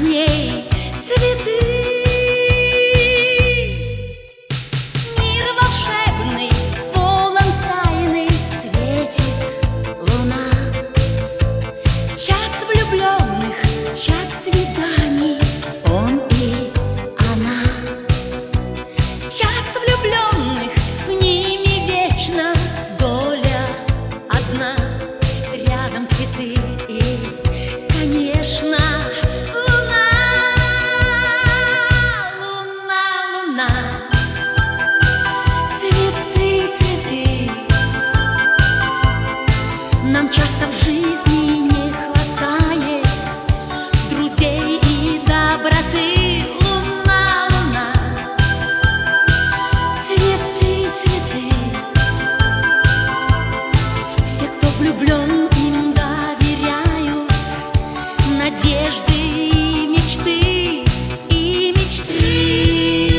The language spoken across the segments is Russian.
ней цветы. Мир волшебный, полон тайны, светит луна. Час влюбленных, час свиданий, он и она. Час влюбленных, с ними вечно доля одна. Рядом цветы и, конечно, луна, луна, луна. Цветы, цветы. Нам часто в жизни не хватает друзей и доброты. Луна, луна. Цветы, цветы. Все, кто влюблен, им доверяют надежды и мечты, и мечты.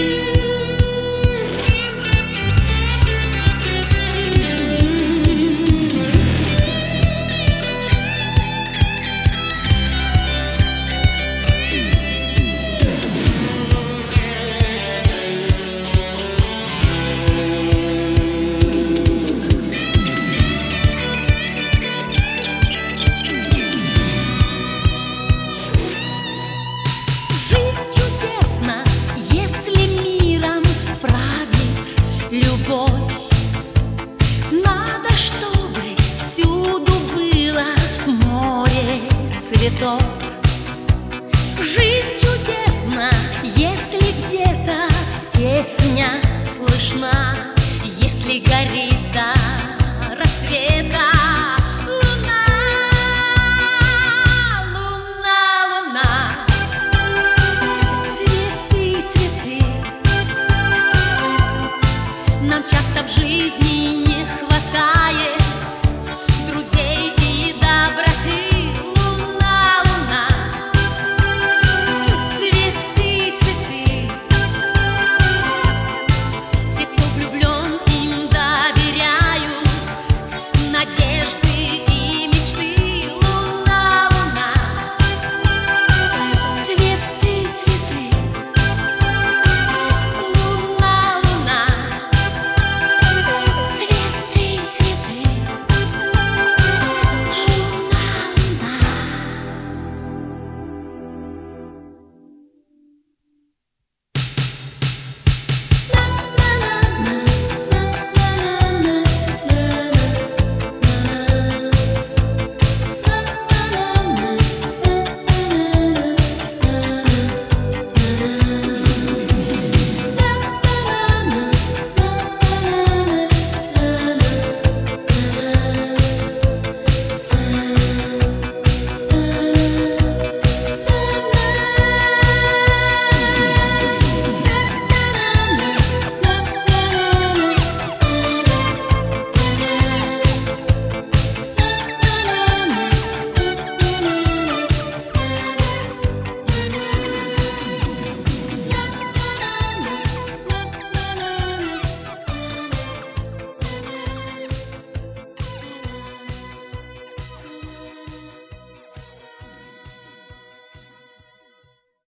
Жизнь чудесна, если миром правит любовь. Надо, чтобы всюду было море цветов. Жизнь чудесна, если где-то песня слышна, если горит